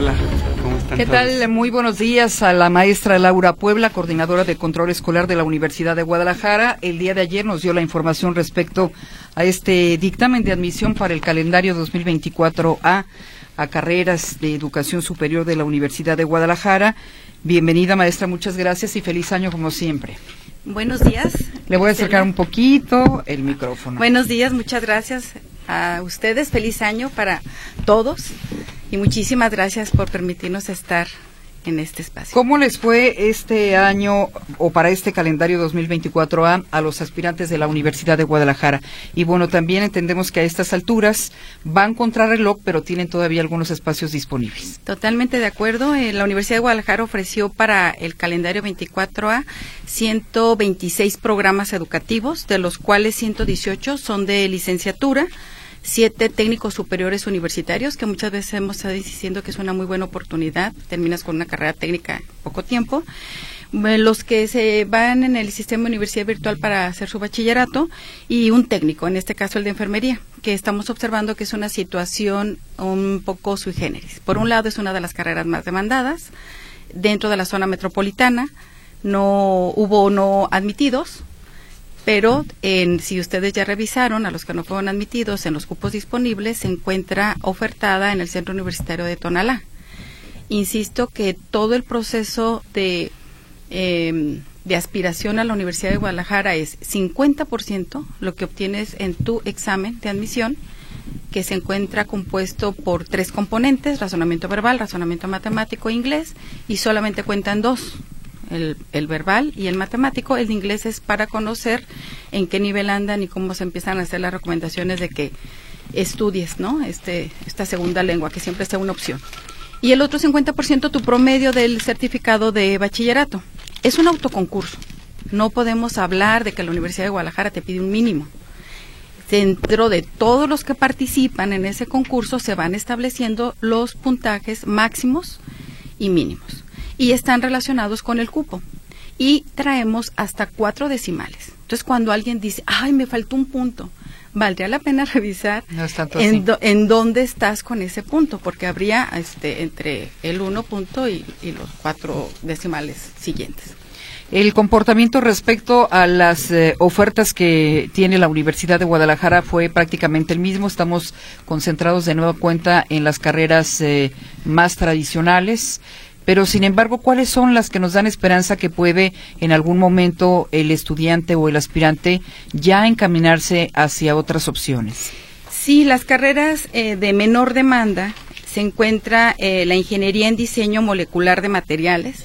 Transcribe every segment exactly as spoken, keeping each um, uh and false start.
Hola, ¿cómo están ¿Qué todos? tal? Muy buenos días a la maestra Laura Puebla, coordinadora de control escolar de la Universidad de Guadalajara. El día de ayer nos dio la información respecto a este dictamen de admisión para el calendario dos mil veinticuatro A a carreras de educación superior de la Universidad de Guadalajara. Bienvenida, maestra, muchas gracias y feliz año como siempre. Buenos días. Le voy a acercar un poquito el micrófono. Buenos días, muchas gracias a ustedes, feliz año para todos y muchísimas gracias por permitirnos estar en este espacio. ¿Cómo les fue este año o para este calendario dos mil veinticuatro A a los aspirantes de la Universidad de Guadalajara? Y bueno, también entendemos que a estas alturas van contra reloj, pero tienen todavía algunos espacios disponibles. Totalmente de acuerdo. Eh, la Universidad de Guadalajara ofreció para el calendario veinticuatro A ciento veintiséis programas educativos, de los cuales ciento dieciocho son de licenciatura, siete técnicos superiores universitarios, que muchas veces hemos estado diciendo que es una muy buena oportunidad, terminas con una carrera técnica en poco tiempo, los que se van en el sistema de universidad virtual para hacer su bachillerato, y un técnico, en este caso el de enfermería, que estamos observando que es una situación un poco sui generis. Por un lado, es una de las carreras más demandadas dentro de la zona metropolitana, no hubo no admitidos, pero en, si ustedes ya revisaron, a los que no fueron admitidos, en los cupos disponibles se encuentra ofertada en el Centro Universitario de Tonalá. Insisto que todo el proceso de, eh, de aspiración a la Universidad de Guadalajara es cincuenta por ciento lo que obtienes en tu examen de admisión, que se encuentra compuesto por tres componentes: razonamiento verbal, razonamiento matemático e inglés, y solamente cuentan dos. El, el verbal y el matemático. El de inglés es para conocer en qué nivel andan y cómo se empiezan a hacer las recomendaciones de que estudies, ¿no? Este, esta segunda lengua, que siempre sea una opción. Y el otro cincuenta por ciento tu promedio del certificado de bachillerato. Es un autoconcurso. No podemos hablar de que la Universidad de Guadalajara te pide un mínimo. Dentro de todos los que participan en ese concurso se van estableciendo los puntajes máximos y mínimos, y están relacionados con el cupo, y traemos hasta cuatro decimales. Entonces, cuando alguien dice, ay, me faltó un punto, valdría la pena revisar no en, do, en dónde estás con ese punto, porque habría este entre el uno punto y, y los cuatro decimales siguientes. El comportamiento respecto a las eh, ofertas que tiene la Universidad de Guadalajara fue prácticamente el mismo. Estamos concentrados de nueva cuenta en las carreras eh, más tradicionales, pero sin embargo, ¿cuáles son las que nos dan esperanza que puede en algún momento el estudiante o el aspirante ya encaminarse hacia otras opciones? Sí, las carreras eh, de menor demanda se encuentra eh, la ingeniería en diseño molecular de materiales.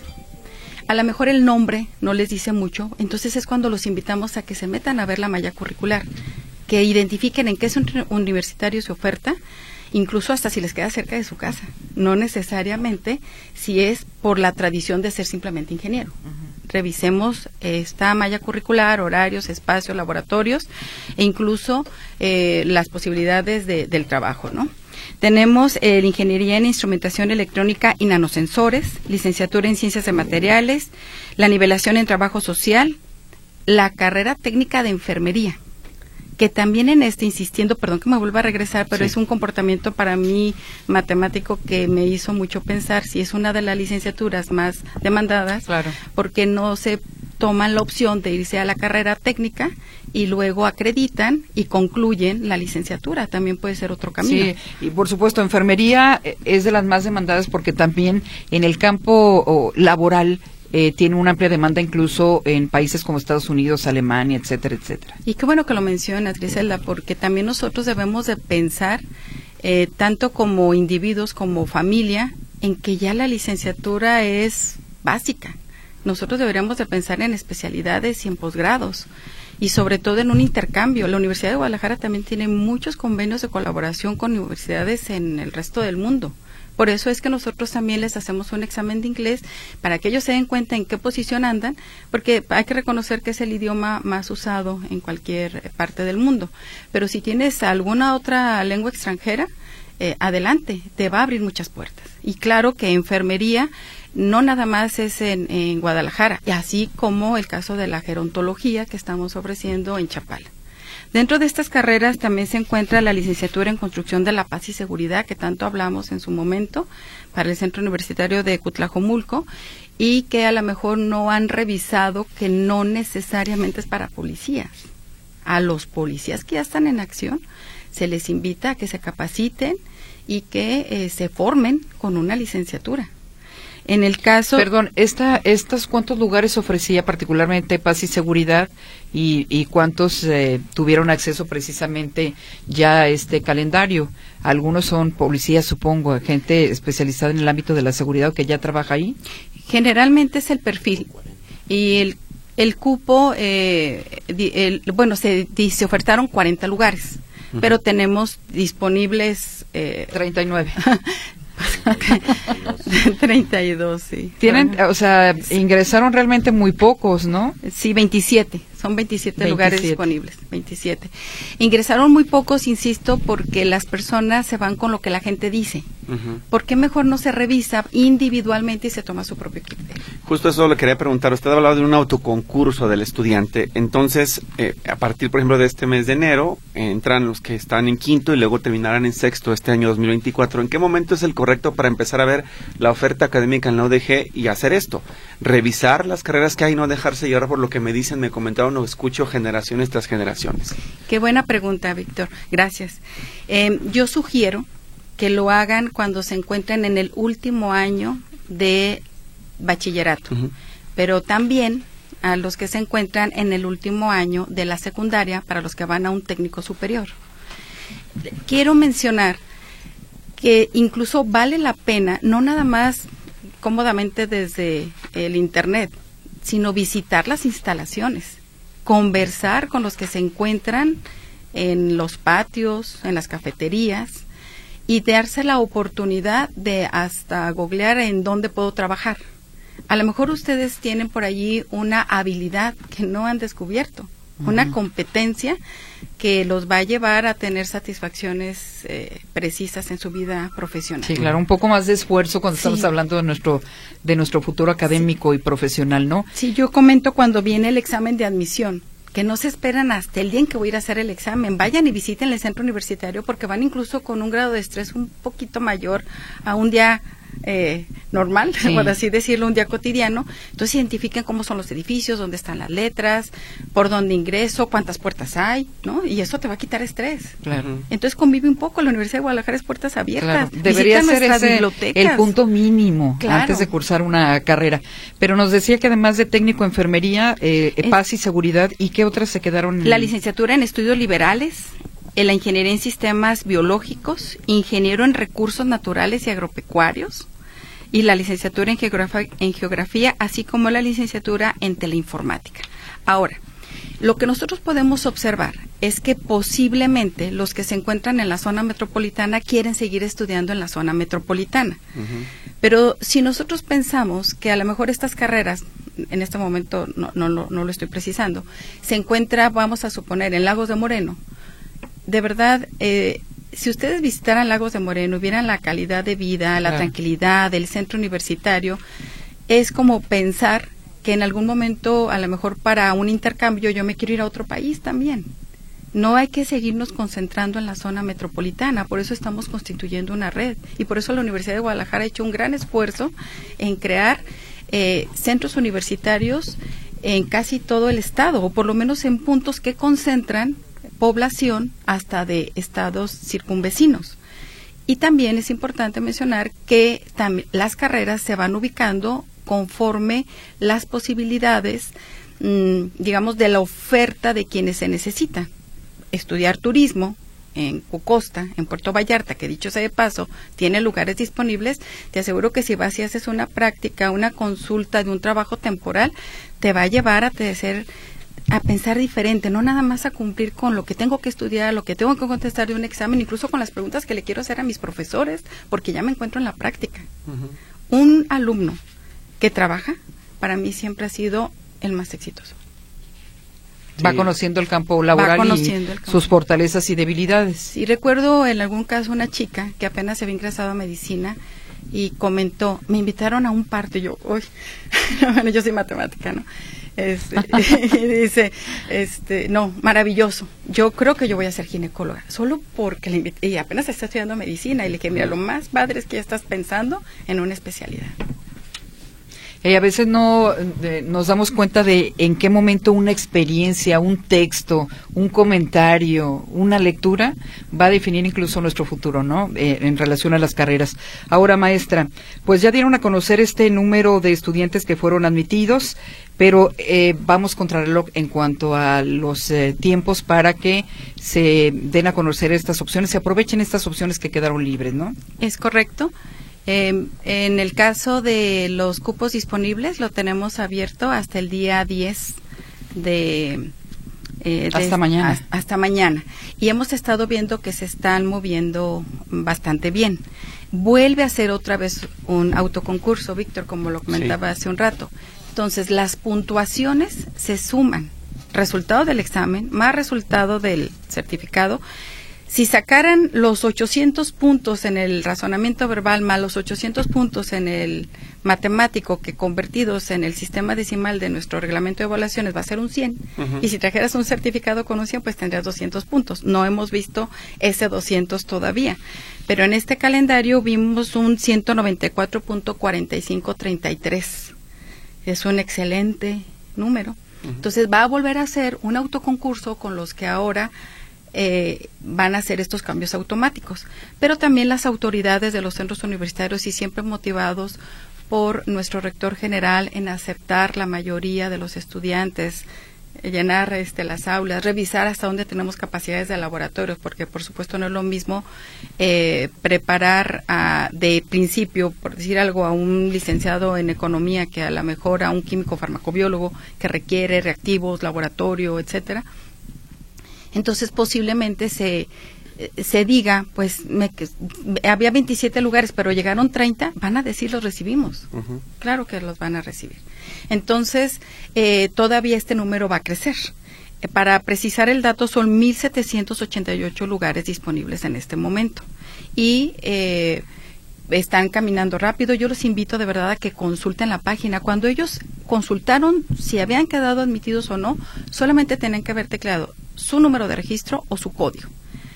A lo mejor el nombre no les dice mucho, entonces es cuando los invitamos a que se metan a ver la malla curricular, que identifiquen en qué centro universitario se oferta, incluso hasta si les queda cerca de su casa, no necesariamente si es por la tradición de ser simplemente ingeniero. Uh-huh. Revisemos esta malla curricular, horarios, espacios, laboratorios e incluso eh, las posibilidades de, del trabajo, ¿no? Tenemos eh, la ingeniería en instrumentación electrónica y nanosensores, licenciatura en ciencias de materiales, la nivelación en trabajo social, la carrera técnica de enfermería, que también en este, insistiendo, perdón que me vuelva a regresar, pero sí, es un comportamiento para mí matemático que me hizo mucho pensar si es una de las licenciaturas más demandadas, claro, porque no se toman la opción de irse a la carrera técnica y luego acreditan y concluyen la licenciatura. También puede ser otro camino. Sí, y por supuesto, enfermería es de las más demandadas porque también en el campo oh, laboral Eh, tiene una amplia demanda incluso en países como Estados Unidos, Alemania, etcétera, etcétera. Y qué bueno que lo mencionas, Griselda, porque también nosotros debemos de pensar, eh, tanto como individuos como familia, en que ya la licenciatura es básica. Nosotros deberíamos de pensar en especialidades y en posgrados, y sobre todo en un intercambio. La Universidad de Guadalajara también tiene muchos convenios de colaboración con universidades en el resto del mundo. Por eso es que nosotros también les hacemos un examen de inglés para que ellos se den cuenta en qué posición andan, porque hay que reconocer que es el idioma más usado en cualquier parte del mundo. Pero si tienes alguna otra lengua extranjera, eh, adelante, te va a abrir muchas puertas. Y claro que enfermería no nada más es en, en Guadalajara, y así como el caso de la gerontología que estamos ofreciendo en Chapala. Dentro de estas carreras también se encuentra la licenciatura en Construcción de la Paz y Seguridad, que tanto hablamos en su momento, para el Centro Universitario de Cutlajomulco, y que a lo mejor no han revisado que no necesariamente es para policías. A los policías que ya están en acción se les invita a que se capaciten y que eh, se formen con una licenciatura. En el caso... Perdón, esta, ¿estas cuántos lugares ofrecía particularmente Paz y Seguridad y, y cuántos eh, tuvieron acceso precisamente ya a este calendario? Algunos son policías, supongo, gente especializada en el ámbito de la seguridad que ya trabaja ahí. Generalmente es el perfil y el, el cupo, eh, el, bueno, se, se ofertaron cuarenta lugares, uh-huh. pero tenemos disponibles... Eh, treinta y nueve. treinta y dos, sí. Tienen, o sea, ingresaron realmente muy pocos, ¿no? Sí, veintisiete. Son veintisiete lugares disponibles, veintisiete. Ingresaron muy pocos, insisto, porque las personas se van con lo que la gente dice. Uh-huh. ¿Por qué mejor no se revisa individualmente y se toma su propio criterio? Justo eso le quería preguntar. Usted hablaba de un autoconcurso del estudiante. Entonces, eh, a partir, por ejemplo, de este mes de enero, eh, entran los que están en quinto y luego terminarán en sexto este año dos mil veinticuatro. ¿En qué momento es el correcto para empezar a ver la oferta académica en la U D G y hacer esto? Revisar las carreras que hay, no dejarse llevar por lo que me dicen, me comentaron o escucho generaciones tras generaciones. Qué buena pregunta, Víctor. Gracias. Eh, yo sugiero que lo hagan cuando se encuentren en el último año de bachillerato, uh-huh. pero también a los que se encuentran en el último año de la secundaria, para los que van a un técnico superior. Quiero mencionar que incluso vale la pena, no nada más cómodamente desde el internet, sino visitar las instalaciones, conversar con los que se encuentran en los patios, en las cafeterías, y darse la oportunidad de hasta googlear en dónde puedo trabajar. A lo mejor ustedes tienen por allí una habilidad que no han descubierto, uh-huh. una competencia que los va a llevar a tener satisfacciones eh, precisas en su vida profesional. Sí, claro, un poco más de esfuerzo cuando sí. estamos hablando de nuestro de nuestro futuro académico sí. y profesional, ¿no? Sí, yo comento cuando viene el examen de admisión, que no se esperan hasta el día en que voy a ir a hacer el examen. Vayan y visiten el centro universitario porque van incluso con un grado de estrés un poquito mayor a un día eh, normal, sí. por así decirlo, un día cotidiano. Entonces identifiquen cómo son los edificios, dónde están las letras, por dónde ingreso, cuántas puertas hay, ¿no? Y eso te va a quitar estrés. Claro. Entonces convive un poco. La Universidad de Guadalajara es puertas abiertas. Claro. Debería ser ese el punto mínimo claro. antes de cursar una carrera. Pero nos decía que además de técnico en enfermería, eh, es, paz y seguridad, ¿y qué otras se quedaron? En... La licenciatura en estudios liberales, en la ingeniería en sistemas biológicos, ingeniero en recursos naturales y agropecuarios, y la licenciatura en geografía, en geografía, así como la licenciatura en teleinformática. Ahora, lo que nosotros podemos observar es que posiblemente los que se encuentran en la zona metropolitana quieren seguir estudiando en la zona metropolitana. Uh-huh. Pero si nosotros pensamos que a lo mejor estas carreras, en este momento no, no, no, no lo estoy precisando, se encuentra, vamos a suponer, en Lagos de Moreno, de verdad, eh, si ustedes visitaran Lagos de Moreno, vieran la calidad de vida, la claro. tranquilidad del centro universitario, es como pensar que en algún momento, a lo mejor para un intercambio, yo me quiero ir a otro país también. No hay que seguirnos concentrando en la zona metropolitana, por eso estamos constituyendo una red, y por eso la Universidad de Guadalajara ha hecho un gran esfuerzo en crear eh, centros universitarios en casi todo el estado, o por lo menos en puntos que concentran población hasta de estados circunvecinos. Y también es importante mencionar que tam- las carreras se van ubicando conforme las posibilidades, mmm, digamos, de la oferta de quienes se necesitan. Estudiar turismo en Cucosta, en Puerto Vallarta, que dicho sea de paso, tiene lugares disponibles, te aseguro que si vas y haces una práctica, una consulta de un trabajo temporal, te va a llevar a hacer a pensar diferente, no nada más a cumplir con lo que tengo que estudiar, lo que tengo que contestar de un examen, incluso con las preguntas que le quiero hacer a mis profesores, porque ya me encuentro en la práctica. Uh-huh. Un alumno que trabaja, para mí siempre ha sido el más exitoso. Va sí. conociendo el campo laboral y el campo. Sus fortalezas y debilidades. Sí, recuerdo en algún caso una chica que apenas se había ingresado a medicina y comentó, me invitaron a un parto, y yo, uy, bueno, yo soy matemática, ¿no? Este, y dice, este, no, maravilloso, yo creo que yo voy a ser ginecóloga, solo porque le invité, y apenas está estudiando medicina, y le dije, mira, lo más padre es que ya estás pensando en una especialidad. Y a veces no de, nos damos cuenta de en qué momento una experiencia, un texto, un comentario, una lectura va a definir incluso nuestro futuro, ¿no? Eh, en relación a las carreras. Ahora, maestra, pues ya dieron a conocer este número de estudiantes que fueron admitidos, pero eh, vamos contra el reloj en cuanto a los eh, tiempos para que se den a conocer estas opciones, se aprovechen estas opciones que quedaron libres, ¿no? Es correcto. Eh, en el caso de los cupos disponibles, lo tenemos abierto hasta el día diez de... Eh, hasta de, mañana. Hasta, hasta mañana. Y hemos estado viendo que se están moviendo bastante bien. Vuelve a ser otra vez un autoconcurso, Víctor, como lo comentaba sí. hace un rato. Entonces, las puntuaciones se suman. Resultado del examen más resultado del certificado. Si sacaran los ochocientos puntos en el razonamiento verbal más los ochocientos puntos en el matemático, que convertidos en el sistema decimal de nuestro reglamento de evaluaciones va a ser un cien, uh-huh. y si trajeras un certificado con un cien, pues tendrías doscientos puntos. No hemos visto ese doscientos todavía, pero en este calendario vimos un ciento noventa y cuatro punto cuarenta y cinco treinta y tres. Es un excelente número. Uh-huh. Entonces va a volver a ser un autoconcurso con los que ahora Eh, van a hacer estos cambios automáticos, pero también las autoridades de los centros universitarios, y siempre motivados por nuestro rector general en aceptar la mayoría de los estudiantes, eh, llenar este, las aulas, revisar hasta dónde tenemos capacidades de laboratorios, porque por supuesto no es lo mismo eh, preparar a, de principio, por decir algo, a un licenciado en economía que a lo mejor a un químico farmacobiólogo que requiere reactivos, laboratorio, etcétera. Entonces posiblemente se se diga, pues me, había veintisiete lugares, pero llegaron treinta, van a decir los recibimos. Uh-huh. Claro que los van a recibir. Entonces, eh, todavía este número va a crecer. Eh, para precisar el dato, son mil setecientos ochenta y ocho lugares disponibles en este momento. Y eh, están caminando rápido. Yo los invito de verdad a que consulten la página. Cuando ellos consultaron si habían quedado admitidos o no, solamente tenían que haber tecleado su número de registro o su código.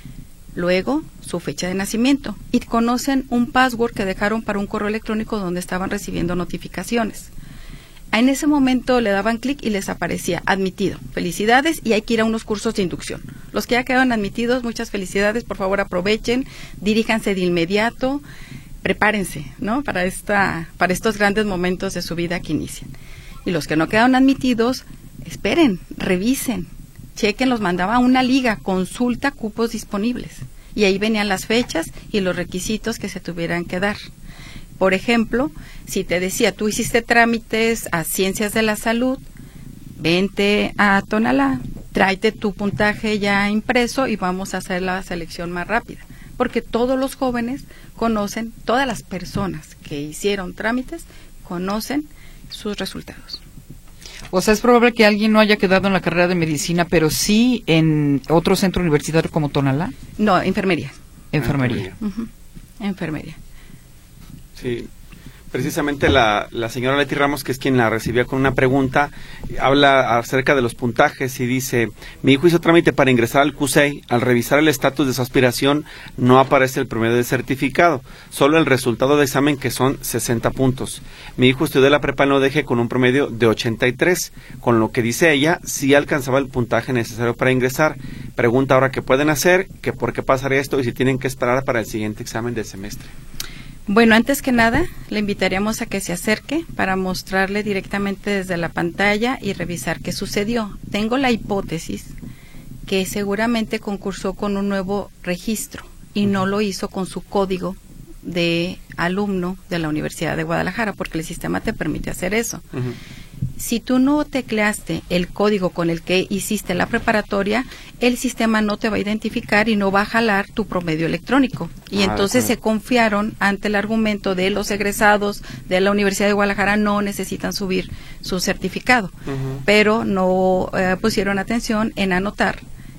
Luego, su fecha de nacimiento. Y conocen un password que dejaron para un correo electrónico donde estaban recibiendo notificaciones. En ese momento le daban clic y les aparecía admitido. Felicidades, y hay que ir a unos cursos de inducción. Los que ya quedaron admitidos, muchas felicidades. Por favor, aprovechen, diríjanse de inmediato, prepárense, ¿no? Para esta, para estos grandes momentos de su vida que inician. Y los que no quedaron admitidos, esperen, revisen. Chequen, los mandaba a una liga, consulta cupos disponibles. Y ahí venían las fechas y los requisitos que se tuvieran que dar. Por ejemplo, si te decía, tú hiciste trámites a Ciencias de la Salud, vente a Tonalá, tráete tu puntaje ya impreso y vamos a hacer la selección más rápida. Porque todos los jóvenes conocen, todas las personas que hicieron trámites, conocen sus resultados. O sea, es probable que alguien no haya quedado en la carrera de medicina, pero sí en otro centro universitario como Tonalá. No, enfermería. Enfermería. Uh-huh. Enfermería. Sí. Precisamente la, la señora Leti Ramos, que es quien la recibía con una pregunta, habla acerca de los puntajes y dice: mi hijo hizo trámite para ingresar al C U S E I. Al revisar el estatus de su aspiración no aparece el promedio de certificado, solo el resultado de examen, que son sesenta puntos. Mi hijo estudió la prepa en O D G con un promedio de ochenta y tres, con lo que dice ella sí alcanzaba el puntaje necesario para ingresar. Pregunta ahora qué pueden hacer, que por qué pasaría esto y si tienen que esperar para el siguiente examen del semestre. Bueno, antes que nada, le invitaríamos a que se acerque para mostrarle directamente desde la pantalla y revisar qué sucedió. Tengo la hipótesis que seguramente concursó con un nuevo registro y no lo hizo con su código de alumno de la Universidad de Guadalajara, porque el sistema te permite hacer eso. Uh-huh. Si tú no tecleaste el código con el que hiciste la preparatoria, el sistema no te va a identificar y no va a jalar tu promedio electrónico. Y ah, entonces claro. Se confiaron ante el argumento de los egresados de la Universidad de Guadalajara no necesitan subir su certificado, uh-huh. pero no eh, pusieron atención en anotar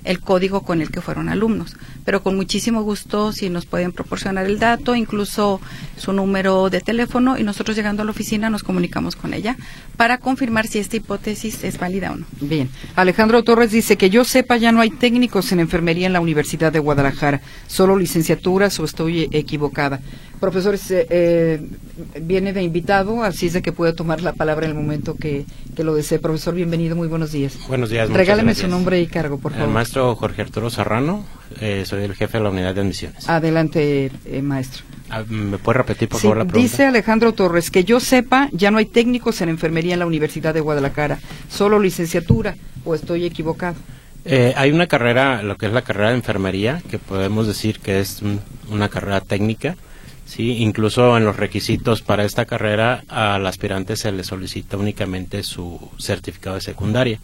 el código con el que fueron alumnos. Pero con muchísimo gusto, si nos pueden proporcionar el dato, incluso su número de teléfono, y nosotros llegando a la oficina nos comunicamos con ella para confirmar si esta hipótesis es válida o no. Bien. Alejandro Torres dice que yo sepa ya no hay técnicos en enfermería en la Universidad de Guadalajara, solo licenciaturas, o estoy equivocada. Profesores, eh, eh, viene de invitado, así es de que puede tomar la palabra en el momento que, que lo desee. Profesor, bienvenido, muy buenos días. Buenos días. Regáleme su nombre y cargo, por favor. El maestro Jorge Arturo Serrano, eh, soy el jefe de la unidad de admisiones. Adelante, eh, maestro. ¿Me puede repetir, por sí, favor, la pregunta? Dice Alejandro Torres, que yo sepa, ya no hay técnicos en enfermería en la Universidad de Guadalajara, solo licenciatura, o estoy equivocado. Eh, hay una carrera, lo que es la carrera de enfermería, que podemos decir que es un, una carrera técnica. Sí, incluso en los requisitos para esta carrera al aspirante se le solicita únicamente su certificado de secundaria.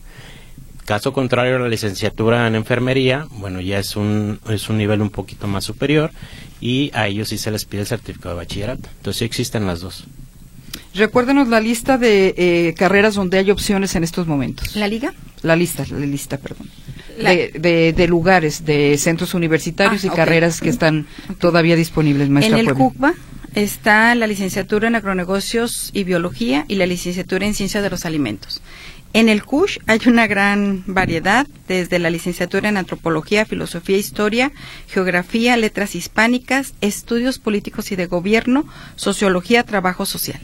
Caso contrario a la licenciatura en enfermería, bueno, ya es un es un nivel un poquito más superior y a ellos sí se les pide el certificado de bachillerato. Entonces sí existen las dos. Recuérdenos la lista de eh, carreras donde hay opciones en estos momentos. ¿La liga? La lista, la lista, perdón. La... De, de, de lugares, de centros universitarios ah, y okay. carreras que están todavía disponibles, maestra. En el Puebla. CUCBA está la licenciatura en agronegocios y biología y la licenciatura en ciencia de los alimentos. En el C U S H hay una gran variedad, desde la licenciatura en antropología, filosofía, historia, geografía, letras hispánicas, estudios políticos y de gobierno, sociología, trabajo social.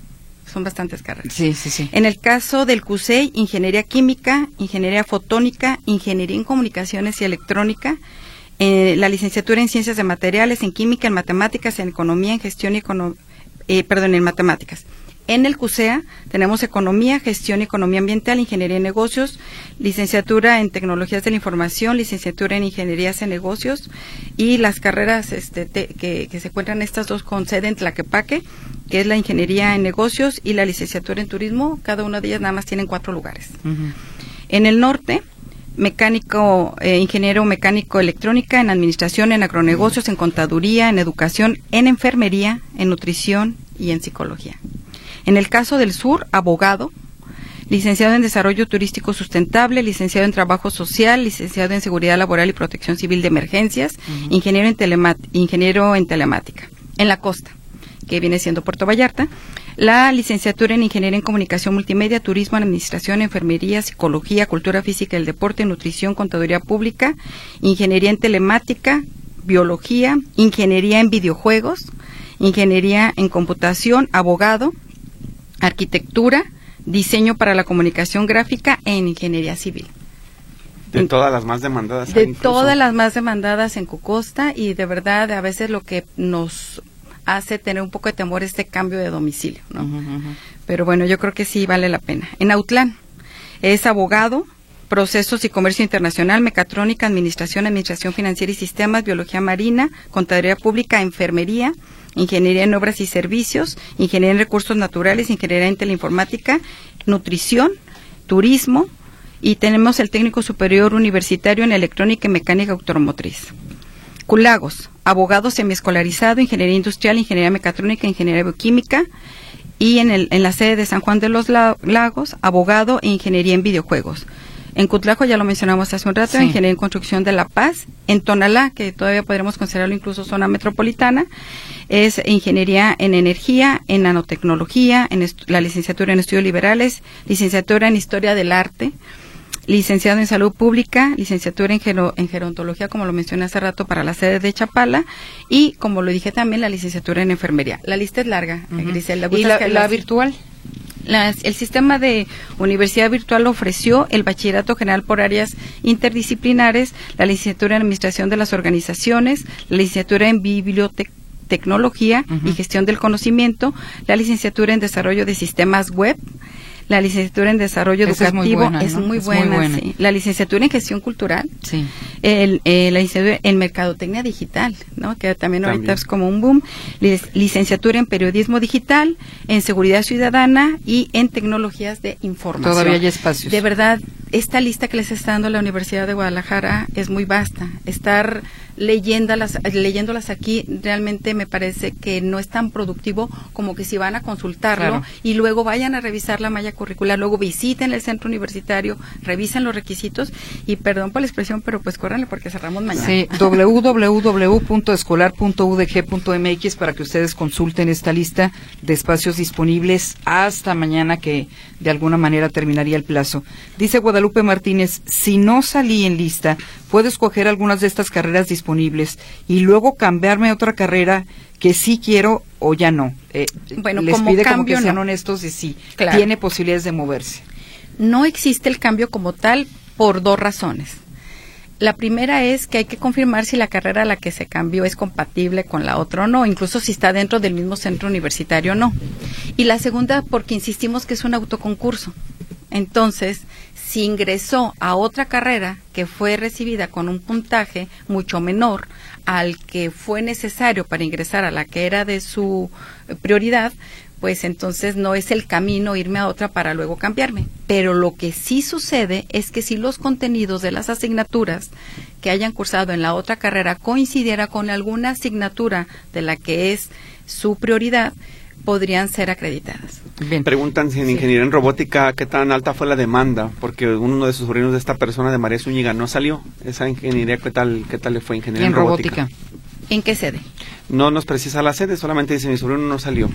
Son bastantes carreras. Sí, sí, sí. En el caso del C U S E I, ingeniería química, ingeniería fotónica, ingeniería en comunicaciones y electrónica, eh, la licenciatura en ciencias de materiales, en química, en matemáticas, en economía, en gestión y econo eh, perdón, en matemáticas. En el C U S E A tenemos economía, gestión y economía ambiental, ingeniería en negocios, licenciatura en tecnologías de la información, licenciatura en ingenierías en negocios y las carreras este, te, que, que se encuentran estas dos con sede en Tlaquepaque, que es la ingeniería en negocios y la licenciatura en turismo. Cada una de ellas nada más tienen cuatro lugares. Uh-huh. En el norte, mecánico, eh, ingeniero mecánico electrónica, en administración, en agronegocios, en contaduría, en educación, en enfermería, en nutrición y en psicología. En el caso del sur, abogado, licenciado en desarrollo turístico sustentable, licenciado en trabajo social, licenciado en seguridad laboral y protección civil de emergencias, uh-huh. ingeniero en telemat ingeniero en telemática. En la costa, que viene siendo Puerto Vallarta, la licenciatura en ingeniería en comunicación multimedia, turismo, administración, enfermería, psicología, cultura física y el deporte, nutrición, contaduría pública, ingeniería en telemática, biología, ingeniería en videojuegos, ingeniería en computación, abogado, arquitectura, diseño para la comunicación gráfica e en ingeniería civil. De todas las más demandadas. De todas las más demandadas en Cucosta, y de verdad a veces lo que nos hace tener un poco de temor este cambio de domicilio, ¿no? Uh-huh, uh-huh. Pero bueno, yo creo que sí vale la pena. En Autlán es abogado, procesos y comercio internacional, mecatrónica, administración, administración financiera y sistemas, biología marina, contaduría pública, enfermería, ingeniería en obras y servicios, ingeniería en recursos naturales, ingeniería en teleinformática, nutrición, turismo, y tenemos el técnico superior universitario en electrónica y mecánica automotriz. Culagos, abogado semiescolarizado, ingeniería industrial, ingeniería mecatrónica, ingeniería bioquímica, y en, el, en la sede de San Juan de los Lagos, abogado e ingeniería en videojuegos. En Cutlajo, ya lo mencionamos hace un rato, sí. Ingeniería en construcción de La Paz. En Tonalá, que todavía podríamos considerarlo incluso zona metropolitana, es ingeniería en energía, en nanotecnología, en la licenciatura en estudios liberales, licenciatura en historia del arte, licenciado en salud pública, licenciatura en, gero, en gerontología, como lo mencioné hace rato, para la sede de Chapala, y como lo dije también, la licenciatura en enfermería. La lista es larga, uh-huh. Griselda. ¿Y la, la virtual? Las, el sistema de universidad virtual ofreció el bachillerato general por áreas interdisciplinares, la licenciatura en administración de las organizaciones, la licenciatura en bibliotecnología uh-huh. y gestión del conocimiento, la licenciatura en desarrollo de sistemas web, la licenciatura en desarrollo Esa educativo es muy buena, es ¿no? muy es buena, muy buena. Sí. La licenciatura en gestión cultural, sí. el, eh, la licenciatura en mercadotecnia digital, ¿no? Que también, también ahorita es como un boom, Lic- licenciatura en periodismo digital, en seguridad ciudadana y en tecnologías de información. Todavía hay espacios. De verdad, esta lista que les está dando la Universidad de Guadalajara es muy vasta. Estar leyéndolas, leyéndolas aquí, realmente me parece que no es tan productivo como que si van a consultarlo, claro, y luego vayan a revisar la malla curricular, luego visiten el centro universitario, revisen los requisitos y perdón por la expresión, pero pues córranle porque cerramos mañana. Sí, doble u doble u doble u punto escolar punto u d g punto m x para que ustedes consulten esta lista de espacios disponibles hasta mañana, que de alguna manera terminaría el plazo. Dice Guadalupe Martínez, si no salí en lista, puedo escoger algunas de estas carreras disponibles y luego cambiarme a otra carrera que sí quiero o ya no. Eh, bueno, les como pide cambio, como que sean no. honestos y sí, claro, tiene posibilidades de moverse. No existe el cambio como tal por dos razones. La primera es que hay que confirmar si la carrera a la que se cambió es compatible con la otra o no, incluso si está dentro del mismo centro universitario o no. Y la segunda, porque insistimos que es un autoconcurso. Entonces, si ingresó a otra carrera que fue recibida con un puntaje mucho menor al que fue necesario para ingresar a la que era de su prioridad, pues entonces no es el camino irme a otra para luego cambiarme. Pero lo que sí sucede es que si los contenidos de las asignaturas que hayan cursado en la otra carrera coincidiera con alguna asignatura de la que es su prioridad, podrían ser acreditadas. Bien. Preguntan si en sí. ingeniería en robótica, ¿qué tan alta fue la demanda? Porque uno de sus sobrinos de esta persona, de María Zúñiga, no salió. Esa ingeniería, ¿qué tal, qué tal le fue? Ingeniería en, en robótica. robótica. ¿En qué sede? No nos precisa la sede, solamente dice mi sobrino no salió.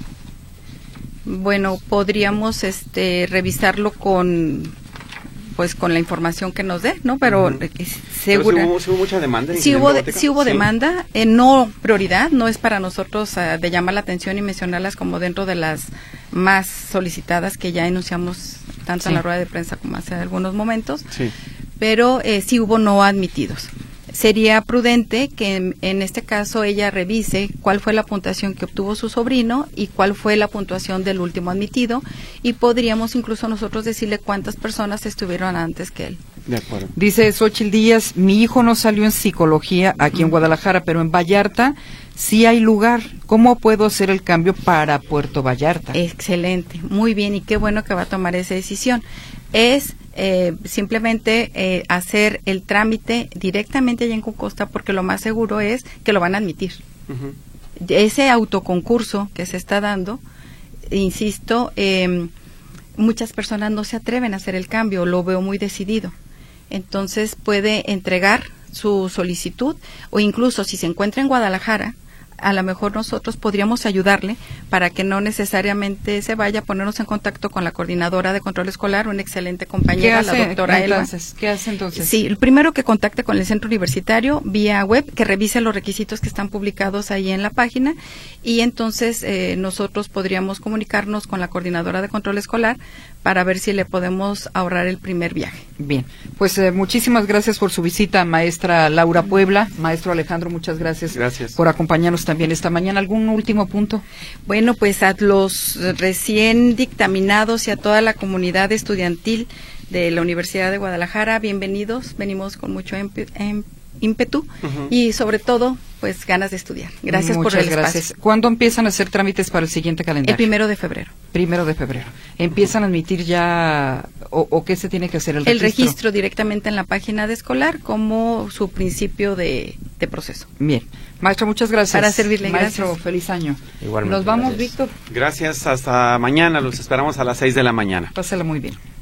Bueno, podríamos este revisarlo con pues con la información que nos dé, ¿no? Pero uh-huh. segura. Pero si hubo, si hubo mucha demanda. Sí hubo, de, sí hubo sí. demanda, eh, no prioridad, no es para nosotros uh, de llamar la atención y mencionarlas como dentro de las más solicitadas que ya enunciamos tanto sí. en la rueda de prensa como hace algunos momentos. Sí. Pero eh, sí hubo no admitidos. Sería prudente que en, en este caso ella revise cuál fue la puntuación que obtuvo su sobrino y cuál fue la puntuación del último admitido, y podríamos incluso nosotros decirle cuántas personas estuvieron antes que él. De acuerdo. Dice Xochitl Díaz, mi hijo no salió en psicología aquí en Guadalajara, pero en Vallarta sí hay lugar. ¿Cómo puedo hacer el cambio para Puerto Vallarta? Excelente, muy bien, y qué bueno que va a tomar esa decisión. Es eh, simplemente eh, hacer el trámite directamente allá en Concosta, porque lo más seguro es que lo van a admitir. Uh-huh. Ese autoconcurso que se está dando, insisto, eh, muchas personas no se atreven a hacer el cambio, lo veo muy decidido. Entonces puede entregar su solicitud, o incluso si se encuentra en Guadalajara, a lo mejor nosotros podríamos ayudarle para que no necesariamente se vaya, a ponernos en contacto con la coordinadora de control escolar, una excelente compañera, hace, la doctora Elba. ¿Qué hace entonces? Sí, el primero que contacte con el centro universitario vía web, que revise los requisitos que están publicados ahí en la página, y entonces eh, nosotros podríamos comunicarnos con la coordinadora de control escolar para ver si le podemos ahorrar el primer viaje. Bien, pues eh, muchísimas gracias por su visita, maestra Laura Puebla. Maestro Alejandro, muchas gracias, gracias. por acompañarnos también esta mañana. ¿Algún último punto? Bueno, pues a los recién dictaminados y a toda la comunidad estudiantil de la Universidad de Guadalajara, bienvenidos. Venimos con mucho ímpetu uh-huh. y sobre todo, pues ganas de estudiar. Gracias Muchas por el gracias. espacio. ¿Cuándo empiezan a hacer trámites para el siguiente calendario? El primero de febrero. Primero de febrero. ¿Empiezan a admitir ya o, o qué se tiene que hacer? El registro. El registro directamente en la página de escolar como su principio de, de proceso. Bien. Maestro, muchas gracias. Para servirle, Maestro, gracias. Feliz año. Igualmente. Nos vamos, gracias. Víctor. Gracias, hasta mañana. Los esperamos a las seis de la mañana. Pásala muy bien.